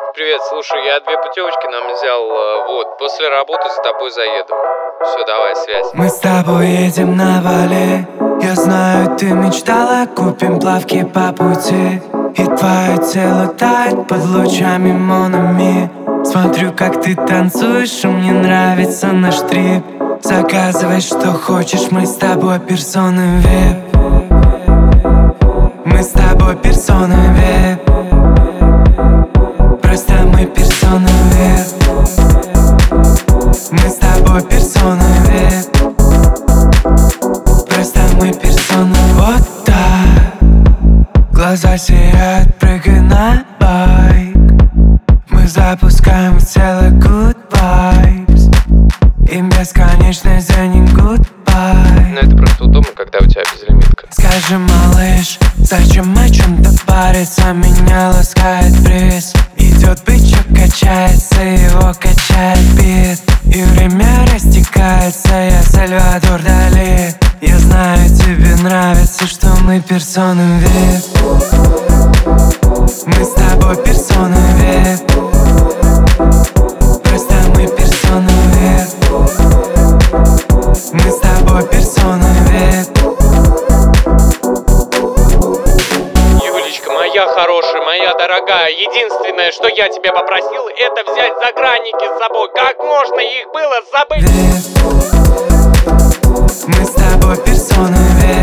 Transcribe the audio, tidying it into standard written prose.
Привет, слушай, я 2 путевочки нам взял, вот, после работы за тобой заеду. Все, давай, связь. Мы с тобой едем на Бали. Я знаю, ты мечтала, купим плавки по пути. И твое тело тает под лучами Монами. Смотрю, как ты танцуешь, и мне нравится наш трип. Заказывай, что хочешь, мы с тобой персоны VIP. Мы с тобой персоны VIP. Просто мы персоны VIP. Мы с тобой персоны VIP. Просто мы персоны. Вот так. Глаза сияют, прыгай на байк. Мы запускаем в тело good vibes. И бесконечный за не goodbye. Ну это просто удобно, когда у тебя безлимитка. Скажи, малыш, зачем о чем-то париться? Меня ласкает бриз. Идет бычок, качается, его качает бит. И время растекается, я Сальвадор Дали. Я знаю, тебе нравится, что мы персоны VIP. Мы с тобой персоны VIP. Просто мы персоны VIP. Мы с тобой персоны VIP. Юлечка, моя хорошая, моя дорогая, единственное, что я тебя попросил, это взять загранники с собой. Как можно их было забыть? Мы с тобой персоны VIP.